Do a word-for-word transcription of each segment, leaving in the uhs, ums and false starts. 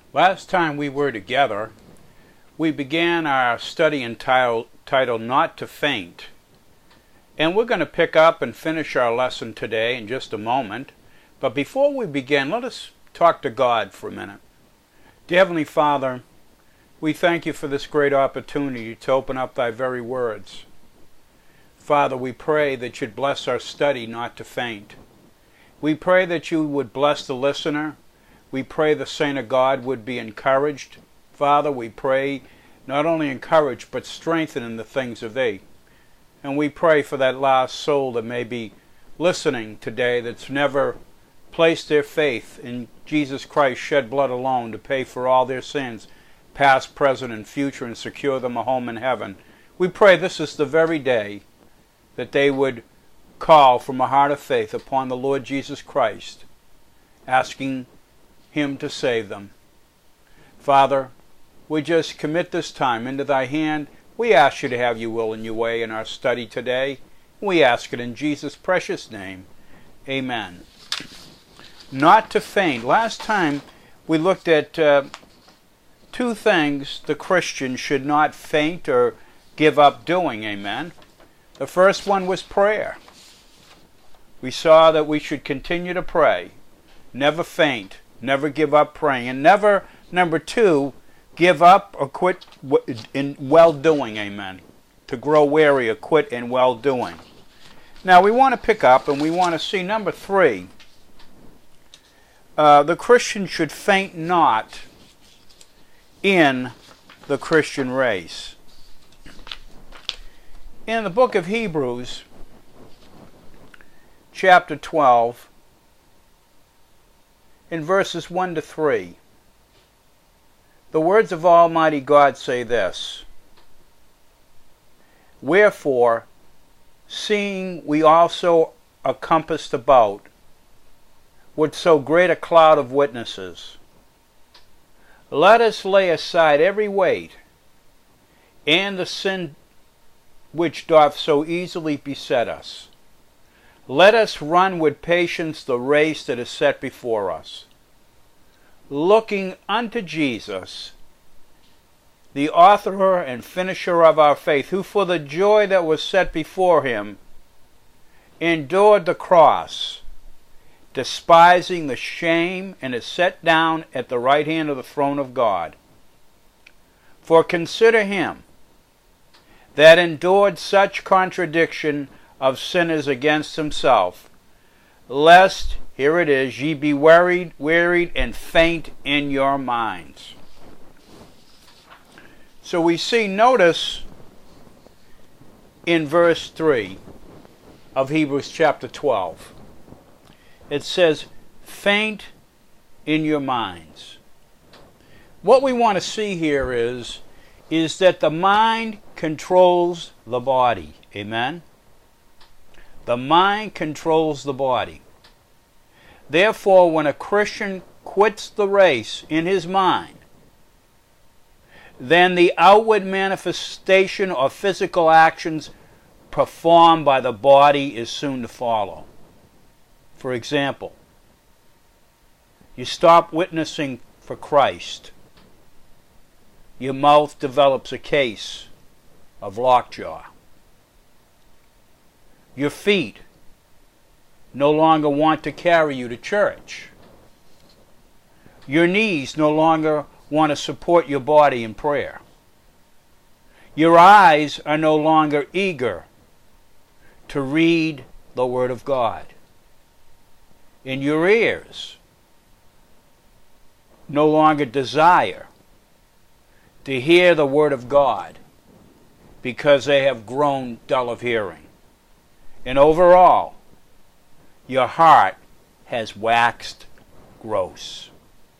Last time we were together, we began our study entitled, titled Not to Faint. And we're going to pick up and finish our lesson today in just a moment. But before we begin, let us talk to God for a minute. Dear Heavenly Father, we thank you for this great opportunity to open up thy very words. Father, we pray that you'd bless our study not to faint. We pray that you would bless the listener. We pray the saint of God would be encouraged. Father, we pray not only encouraged, but strengthened in the things of thee. And we pray for that lost soul that may be listening today that's never placed their faith in Jesus Christ, shed blood alone to pay for all their sins, past, present, and future, and secure them a home in heaven. We pray this is the very day that they would call from a heart of faith upon the Lord Jesus Christ, asking him to save them. Father, we just commit this time into thy hand. We ask you to have your will and your way in our study today. We ask it in Jesus' precious name. Amen. Not to faint. Last time we looked at uh, two things the Christian should not faint or give up doing. Amen. The first one was prayer. We saw that we should continue to pray, never faint, never give up praying, and never, number two, give up or quit in well-doing. Amen. To grow weary or quit in well-doing. Now we want to pick up and we want to see number three. Uh, the Christian should faint not in the Christian race. In the book of Hebrews, chapter twelve, in verses one to three, the words of Almighty God say this: Wherefore, seeing we also are compassed about with so great a cloud of witnesses, let us lay aside every weight and the sin which doth so easily beset us. Let us run with patience the race that is set before us, looking unto Jesus, the author and finisher of our faith, who for the joy that was set before him endured the cross, despising the shame, and is set down at the right hand of the throne of God. For consider him that endured such contradiction of sinners against himself, lest, here it is, ye be wearied, wearied and faint in your minds. So we see, notice in verse three of Hebrews chapter twelve, it says, faint in your minds. What we want to see here is, is that the mind controls the body. Amen? The mind controls the body. Therefore, when a Christian quits the race in his mind, then the outward manifestation of physical actions performed by the body is soon to follow. For example, you stop witnessing for Christ. Your mouth develops a case of lockjaw. Your feet no longer want to carry you to church. Your knees no longer want to support your body in prayer. Your eyes are no longer eager to read the Word of God. And your ears no longer desire to hear the Word of God because they have grown dull of hearing. And overall, your heart has waxed gross.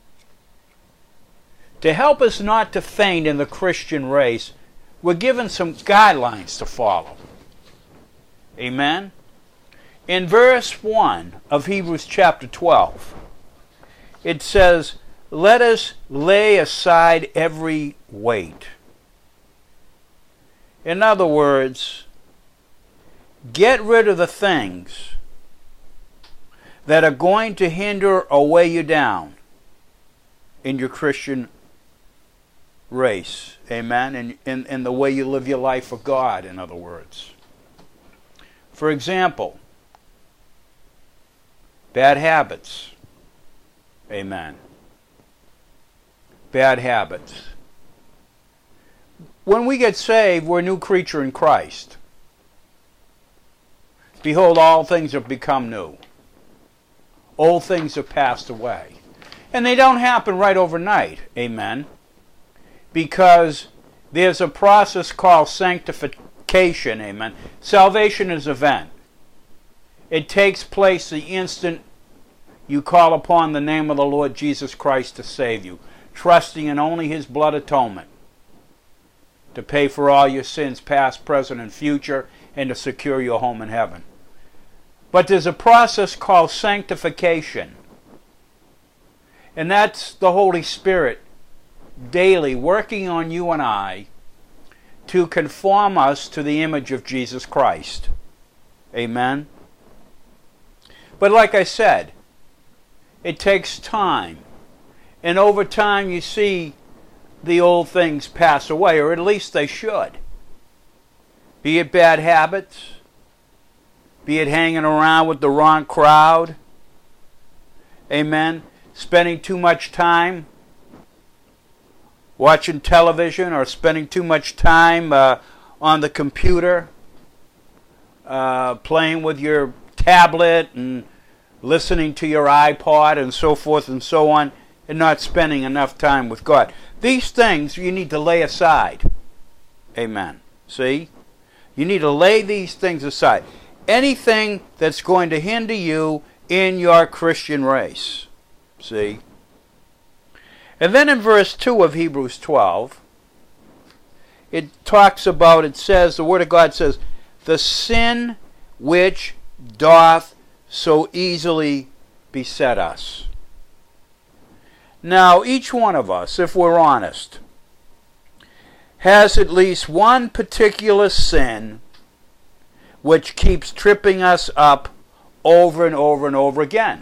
To help us not to faint in the Christian race, we're given some guidelines to follow. Amen? In verse one of Hebrews chapter twelve, it says, let us lay aside every weight. In other words, get rid of the things that are going to hinder or weigh you down. in your Christian race. Amen? In, in, in the way you live your life for God, in other words. For example, bad habits. Amen. Bad habits. When we get saved, we're a new creature in Christ. Behold, all things have become new. Old things have passed away. And they don't happen right overnight. Amen. Because there's a process called sanctification. Amen. Salvation is an event. It takes place the instant you call upon the name of the Lord Jesus Christ to save you, trusting in only His blood atonement to pay for all your sins, past, present, and future, and to secure your home in heaven. But there's a process called sanctification. And that's the Holy Spirit daily working on you and I to conform us to the image of Jesus Christ. Amen? But like I said, it takes time. And over time you see the old things pass away, or at least they should. Be it bad habits, be it hanging around with the wrong crowd, amen, spending too much time watching television or spending too much time uh, on the computer, uh, playing with your tablet and listening to your iPod and so forth and so on, and not spending enough time with God. These things you need to lay aside. Amen. See? You need to lay these things aside. Anything that's going to hinder you in your Christian race. See? And then in verse two of Hebrews twelve, it talks about, it says, the Word of God says, the sin which doth so easily beset us. Now, each one of us, if we're honest, has at least one particular sin which keeps tripping us up over and over and over again.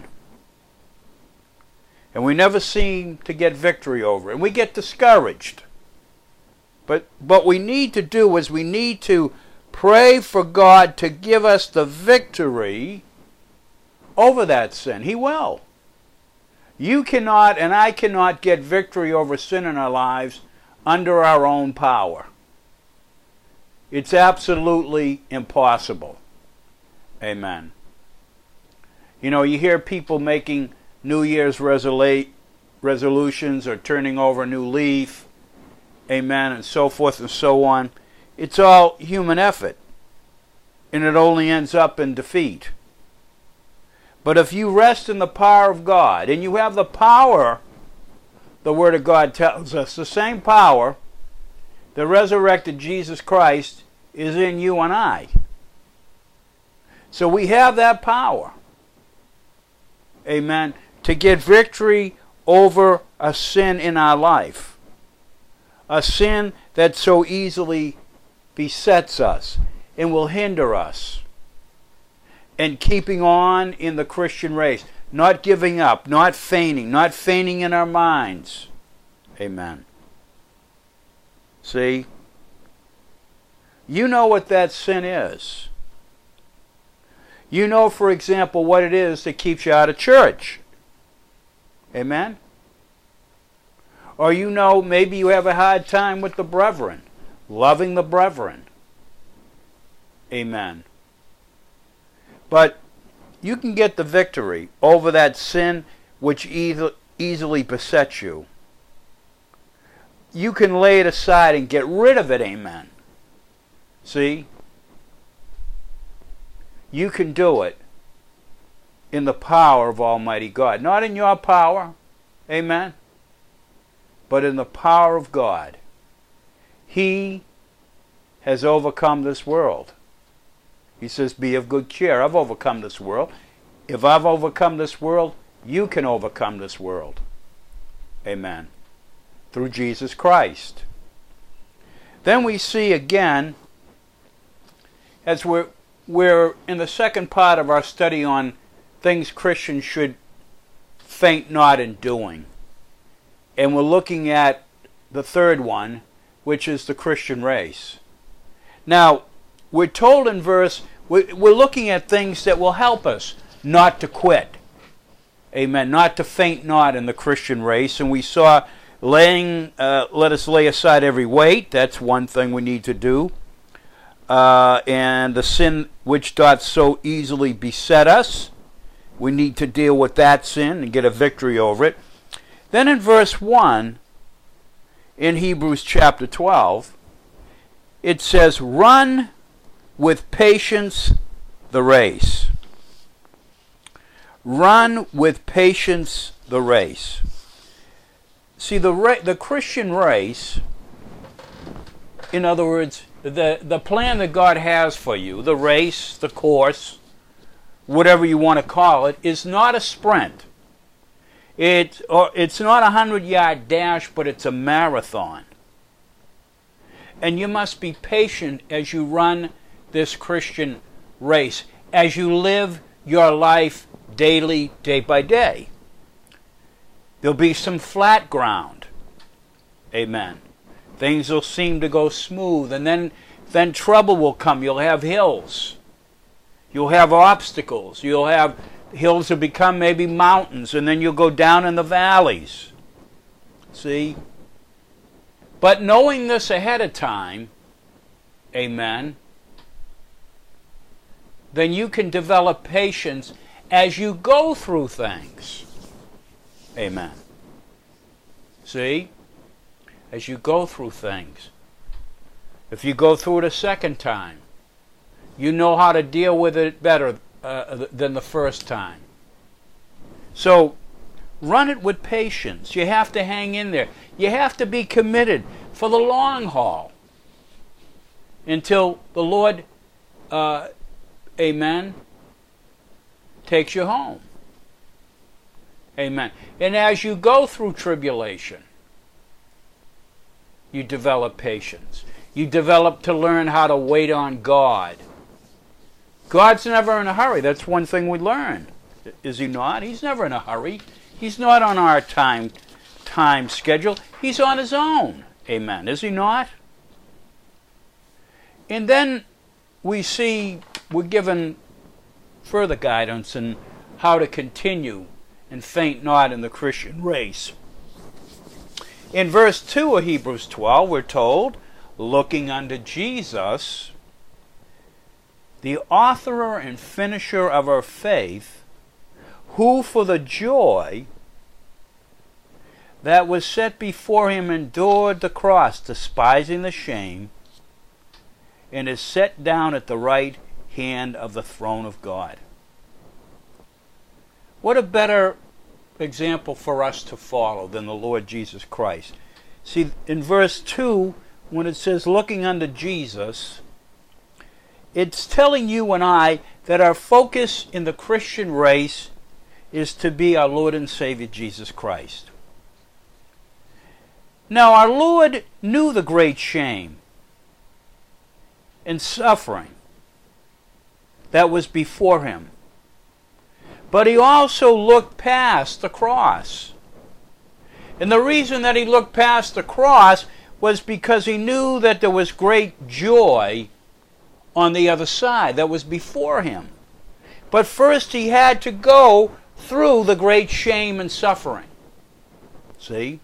And we never seem to get victory over it. And we get discouraged. But what we need to do is we need to pray for God to give us the victory over that sin. He will. You cannot and I cannot get victory over sin in our lives under our own power. It's absolutely impossible. Amen. You know, you hear people making New Year's resolu- resolutions or turning over a new leaf, amen, and so forth and so on. It's all human effort, and it only ends up in defeat. But if you rest in the power of God, and you have the power, the Word of God tells us, the same power that resurrected Jesus Christ is in you and I. So we have that power, amen, to get victory over a sin in our life. A sin that so easily besets us and will hinder us. And keeping on in the Christian race. Not giving up, not fainting, not fainting in our minds. Amen. See? You know what that sin is. You know, for example, what it is that keeps you out of church. Amen? Or you know, maybe you have a hard time with the brethren, loving the brethren. Amen. But you can get the victory over that sin which e- easily besets you. You can lay it aside and get rid of it, amen. See? You can do it in the power of Almighty God. Not in your power, amen, but in the power of God. He has overcome this world. He says, be of good cheer. I've overcome this world. If I've overcome this world, you can overcome this world. Amen. Through Jesus Christ. Then we see again, as we're, we're in the second part of our study on things Christians should faint not in doing. And we're looking at the third one, which is the Christian race. Now, we're told in verse, we're looking at things that will help us not to quit. Amen. Not to faint not in the Christian race. And we saw laying, uh, let us lay aside every weight. That's one thing we need to do. Uh, and the sin which doth so easily beset us. We need to deal with that sin and get a victory over it. Then in verse one, in Hebrews chapter twelve, it says, run with patience the race. Run with patience the race. See, the ra- the Christian race, in other words, the, the plan that God has for you, the race, the course, whatever you want to call it, is not a sprint. It, or it's not a hundred-yard dash, but it's a marathon. And you must be patient as you run this Christian race, as you live your life daily, day by day. There'll be some flat ground. Amen. Things will seem to go smooth, and then, then trouble will come. You'll have hills. You'll have obstacles. You'll have hills that become maybe mountains, and then you'll go down in the valleys. See? But knowing this ahead of time, amen, then you can develop patience as you go through things. Amen. See? As you go through things. If you go through it a second time, you know how to deal with it better uh, than the first time. So, run it with patience. You have to hang in there. You have to be committed for the long haul until the Lord, uh, amen, takes you home. Amen. And as you go through tribulation, you develop patience. You develop to learn how to wait on God. God's never in a hurry. That's one thing we learn. Is he not? He's never in a hurry. He's not on our time, time schedule. He's on his own. Amen. Is he not? And then we see we're given further guidance in how to continue and faint not in the Christian race. In verse two of Hebrews twelve, we're told, looking unto Jesus, the author and finisher of our faith, who for the joy that was set before him endured the cross, despising the shame, and is set down at the right hand of the throne of God. What a better example for us to follow than the Lord Jesus Christ. See, in verse two, when it says looking unto Jesus, it's telling you and I that our focus in the Christian race is to be our Lord and Savior Jesus Christ. Now, our Lord knew the great shame and suffering that was before him. But he also looked past the cross. And the reason that he looked past the cross was because he knew that there was great joy on the other side that was before him. But first he had to go through the great shame and suffering. See?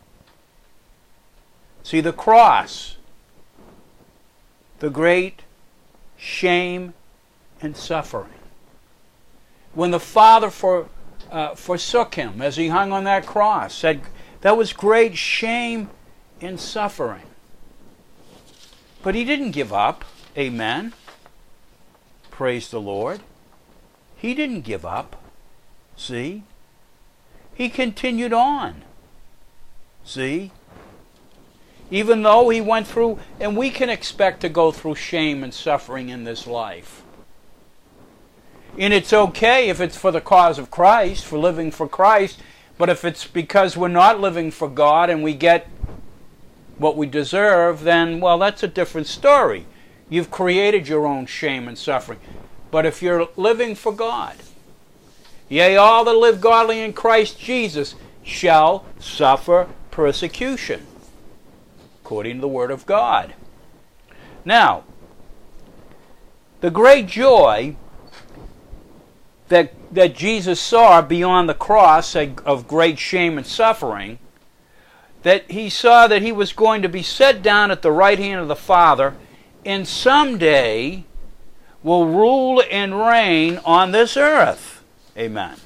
See, the cross, the great shame and suffering. When the Father for, uh, forsook him as he hung on that cross, said that was great shame and suffering. But he didn't give up. Amen. Praise the Lord. He didn't give up. See? He continued on. See? Even though he went through, and we can expect to go through shame and suffering in this life. And it's okay if it's for the cause of Christ, for living for Christ, but if it's because we're not living for God and we get what we deserve, then, well, that's a different story. You've created your own shame and suffering. But if you're living for God, yea, all that live godly in Christ Jesus shall suffer persecution, according to the Word of God. Now, the great joy that, that Jesus saw beyond the cross of great shame and suffering, that he saw that he was going to be set down at the right hand of the Father, and someday will rule and reign on this earth. Amen.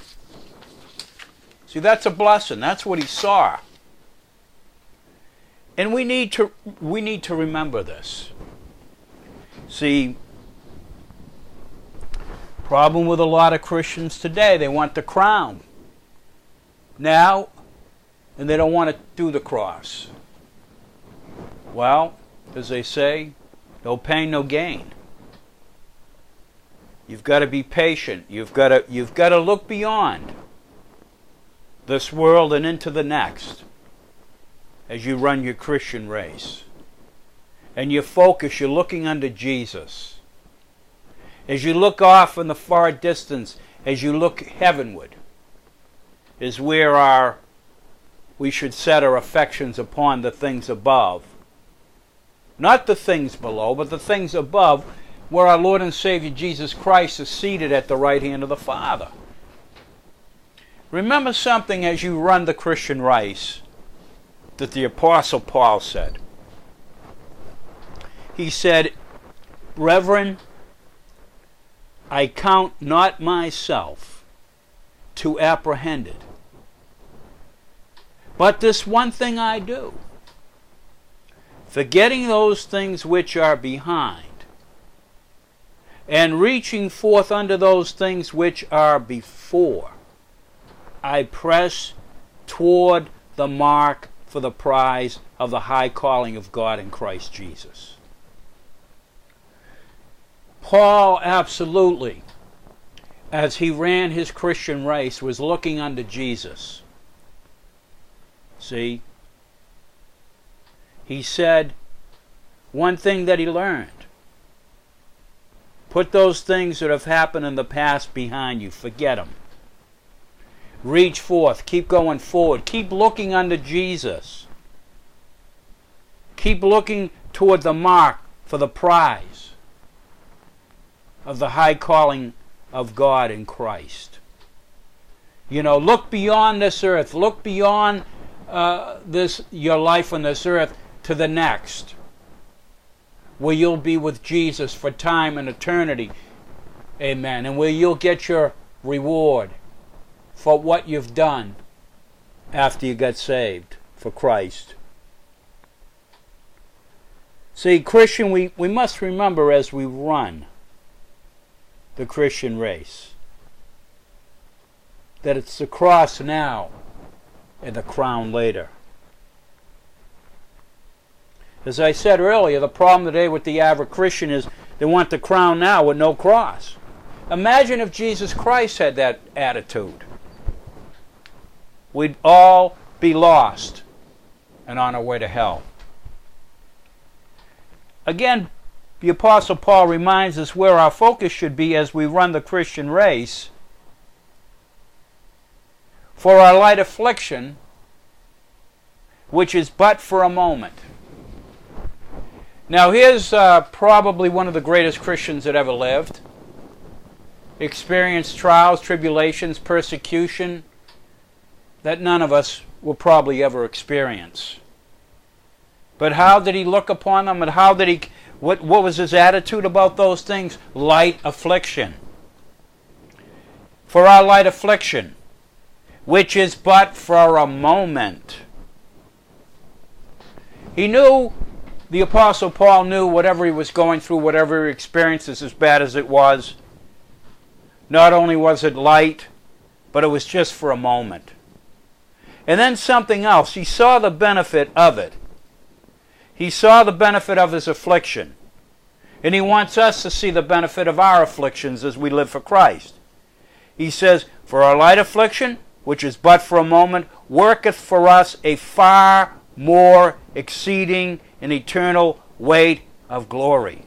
See, that's a blessing. That's what he saw. And we need to we need to remember this. See, problem with a lot of Christians today, they want the crown now, and they don't want to do the cross. Well, as they say, no pain, no gain. You've got to be patient. You've got to you've got to look beyond this world and into the next as you run your Christian race. And you focus, you're looking unto Jesus. As you look off in the far distance, as you look heavenward, is where our we should set our affections upon the things above. Not the things below, but the things above, where our Lord and Savior Jesus Christ is seated at the right hand of the Father. Remember something as you run the Christian race that the Apostle Paul said. He said, "Brethren, I count not myself to apprehend it, but this one thing I do, forgetting those things which are behind, and reaching forth unto those things which are before, I press toward the mark for the prize of the high calling of God in Christ Jesus." Paul absolutely, as he ran his Christian race, was looking unto Jesus. See? He said one thing that he learned. Put those things that have happened in the past behind you. Forget them. Reach forth. Keep going forward. Keep looking unto Jesus. Keep looking toward the mark for the prize of the high calling of God in Christ. You know, look beyond this earth. Look beyond uh, this your life on this earth to the next, where you'll be with Jesus for time and eternity. Amen. And where you'll get your reward for what you've done after you got saved for Christ. See, Christian, we, we must remember as we run the Christian race that it's the cross now and the crown later. As I said earlier, the problem today with the average Christian is they want the crown now with no cross. Imagine if Jesus Christ had that attitude. We'd all be lost and on our way to hell. Again, the Apostle Paul reminds us where our focus should be as we run the Christian race. For our light affliction, which is but for a moment. Now here's uh, probably one of the greatest Christians that ever lived. Experienced trials, tribulations, persecution that none of us will probably ever experience. But how did he look upon them, and how did he, what, what was his attitude about those things? Light affliction. For our light affliction, which is but for a moment. He knew, the Apostle Paul knew whatever he was going through, whatever he experienced, as bad as it was, not only was it light, but it was just for a moment. And then something else. He saw the benefit of it. He saw the benefit of his affliction. And he wants us to see the benefit of our afflictions as we live for Christ. He says, "For our light affliction, which is but for a moment, worketh for us a far more exceeding and eternal weight of glory."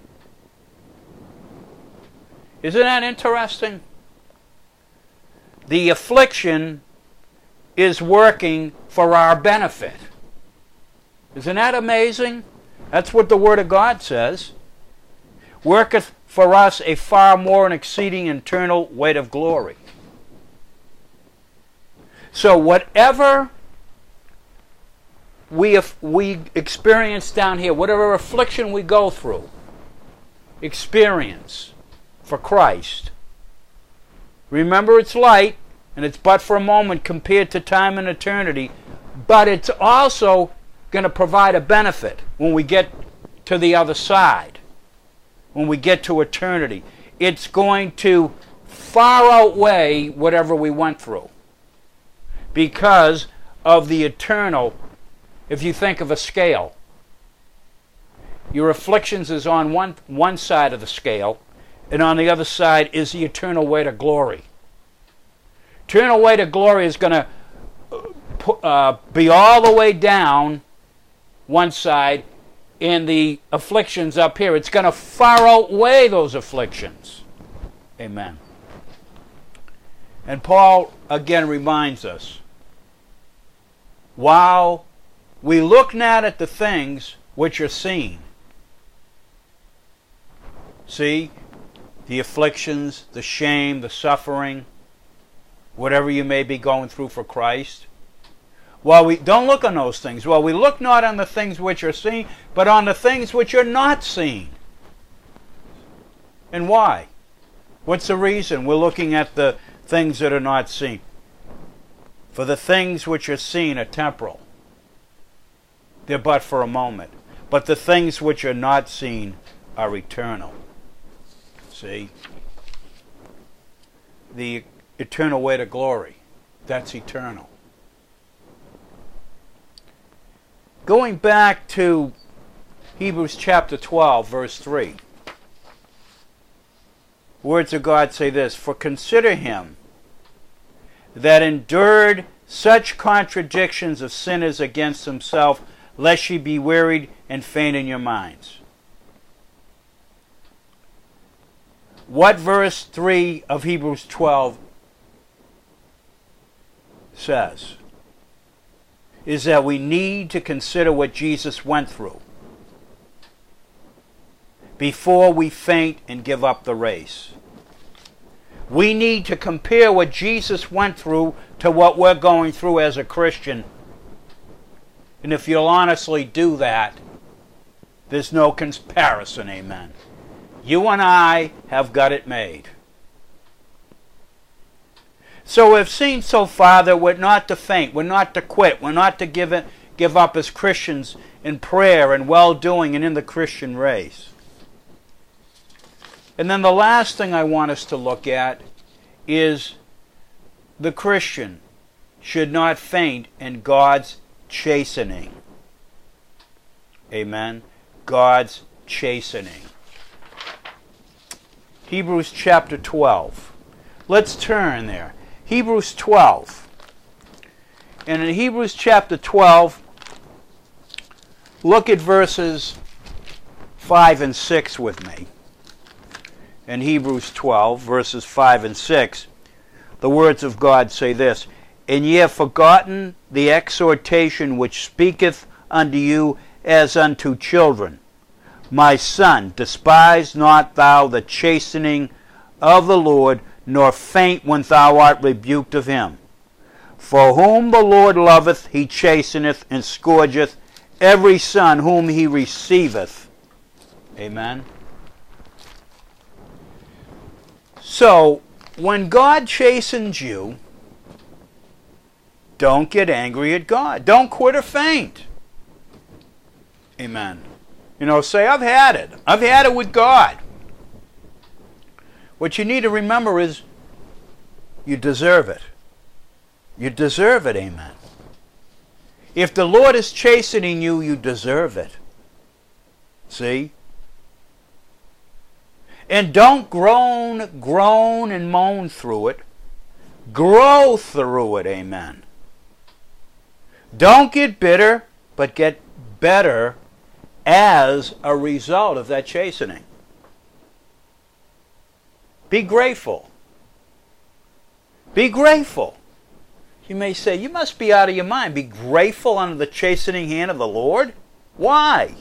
Isn't that interesting? The affliction is working for our benefit. Isn't that amazing? That's what the Word of God says. Worketh for us a far more and exceeding eternal weight of glory. So whatever we, we experience down here, whatever affliction we go through, experience for Christ, remember it's light, and it's but for a moment compared to time and eternity, but it's also going to provide a benefit when we get to the other side, when we get to eternity. It's going to far outweigh whatever we went through because of the eternal. If you think of a scale, your afflictions is on one, one side of the scale, and on the other side is the eternal weight of glory. Eternal weight of glory is going to uh, be all the way down one side, and the afflictions up here, it's going to far outweigh those afflictions. Amen. And Paul again reminds us, while we look not at the things which are seen. See, the afflictions, the shame, the suffering, whatever you may be going through for Christ. While we don't look on those things, while we look not on the things which are seen, but on the things which are not seen. And why? What's the reason we're looking at the things that are not seen? For the things which are seen are temporal. They're but for a moment. But the things which are not seen are eternal. See? The eternal weight of glory. That's eternal. Going back to Hebrews chapter twelve, verse three. Words of God say this, "For consider him that endured such contradictions of sinners against himself, lest ye be wearied and faint in your minds." What verse three of Hebrews twelve says is that we need to consider what Jesus went through before we faint and give up the race. We need to compare what Jesus went through to what we're going through as a Christian. And if you'll honestly do that, there's no comparison, amen. You and I have got it made. So we've seen so far that we're not to faint, we're not to quit, we're not to give it, give up as Christians in prayer and well-doing and in the Christian race. And then the last thing I want us to look at is the Christian should not faint in God's chastening. Amen. God's chastening. Hebrews chapter twelve. Let's turn there. Hebrews twelve. And in Hebrews chapter twelve, look at verses five and six with me. In Hebrews twelve, verses five and six, the words of God say this, "And ye have forgotten the exhortation which speaketh unto you as unto children. My son, despise not thou the chastening of the Lord, nor faint when thou art rebuked of him. For whom the Lord loveth, he chasteneth, and scourgeth every son whom he receiveth." Amen. So, when God chastens you, don't get angry at God. Don't quit or faint. Amen. You know, say, I've had it. I've had it with God. What you need to remember is you deserve it. You deserve it, amen. If the Lord is chastening you, you deserve it. See? And don't groan, groan and moan through it. Grow through it, amen. Don't get bitter, but get better as a result of that chastening. Be grateful. Be grateful. You may say, you must be out of your mind. Be grateful under the chastening hand of the Lord? Why?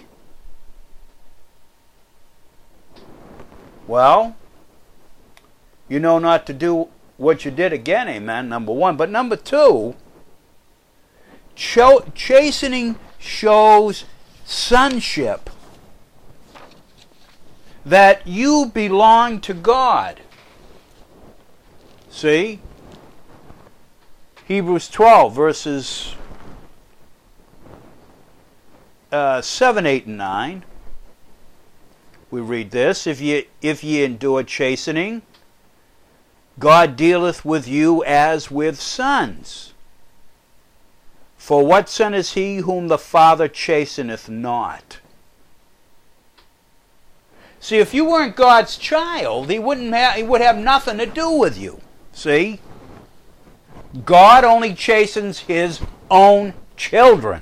Well, you know not to do what you did again, amen, number one. But number two, cho- chastening shows sonship. That you belong to God. See? Hebrews twelve, verses uh, seven, eight, and nine. We read this. If ye, if ye endure chastening, God dealeth with you as with sons. For what son is he whom the Father chasteneth not? See, if you weren't God's child, he wouldn't have, he would have nothing to do with you. See? God only chastens his own children.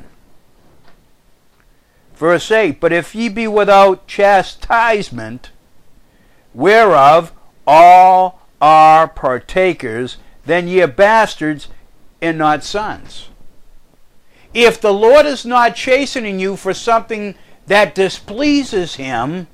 Verse eight, but if ye be without chastisement, whereof all are partakers, then ye are bastards and not sons. If the Lord is not chastening you for something that displeases him,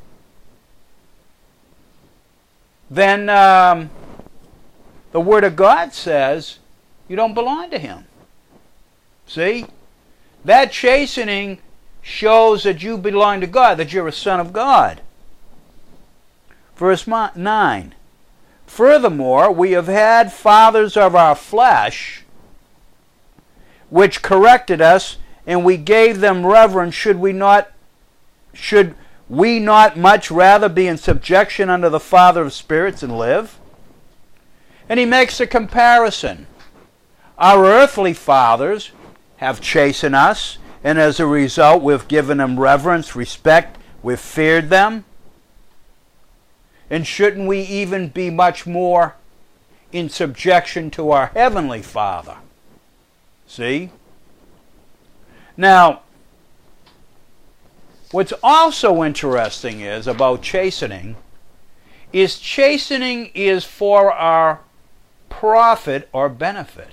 then um, the Word of God says you don't belong to him. See? That chastening shows that you belong to God, that you're a son of God. Verse nine. Furthermore, we have had fathers of our flesh, which corrected us, and we gave them reverence. Should we not, should we not much rather be in subjection unto the Father of spirits and live? And he makes a comparison. Our earthly fathers have chastened us, and as a result we've given them reverence, respect, we've feared them. And shouldn't we even be much more in subjection to our Heavenly Father? See? Now, what's also interesting is about chastening is chastening is for our profit or benefit.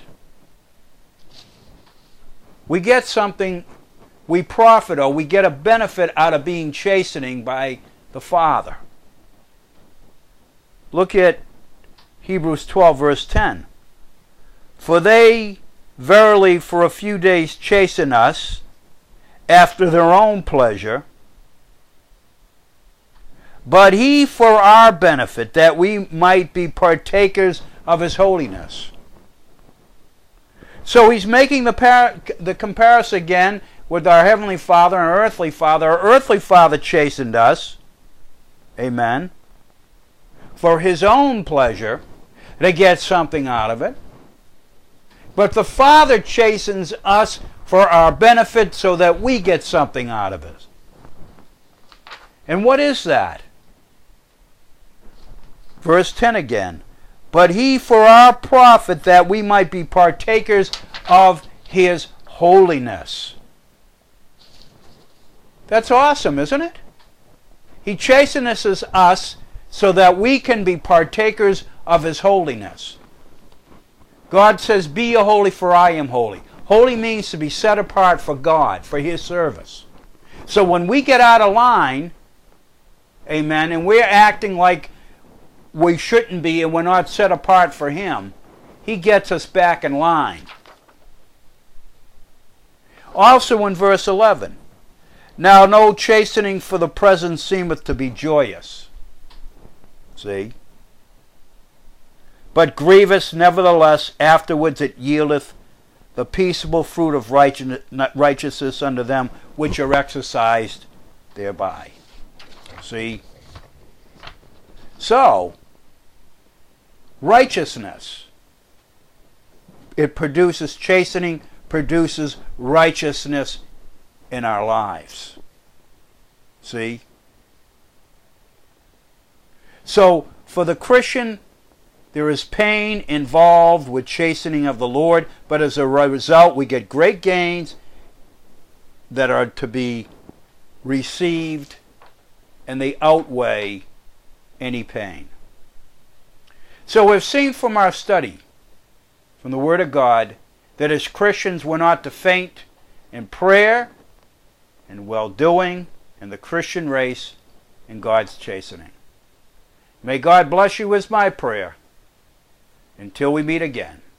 We get something, we profit or we get a benefit out of being chastening by the Father. Look at Hebrews twelve, verse ten. For they verily for a few days chasten us after their own pleasure, but he for our benefit, that we might be partakers of his holiness. So he's making the, par- the comparison again with our Heavenly Father and our earthly Father. Our earthly Father chastened us, amen, for his own pleasure, to get something out of it. But the Father chastens us for our benefit so that we get something out of it. And what is that? Verse ten again. But he for our profit, that we might be partakers of his holiness. That's awesome, isn't it? He chastens us so that we can be partakers of his holiness. God says, be ye holy, for I am holy. Holy means to be set apart for God, for his service. So when we get out of line, amen, and we're acting like we shouldn't be and we're not set apart for him, he gets us back in line. Also in verse eleven, now no chastening for the present seemeth to be joyous. See? But grievous, nevertheless, afterwards it yieldeth the peaceable fruit of righteousness unto them which are exercised thereby. See? So, righteousness, it produces chastening, produces righteousness in our lives. See? So, for the Christian, there is pain involved with chastening of the Lord, but as a result, we get great gains that are to be received, and they outweigh any pain. So we've seen from our study, from the Word of God, that as Christians we're not to faint in prayer and well-doing in the Christian race and God's chastening. May God bless you is my prayer. Until we meet again.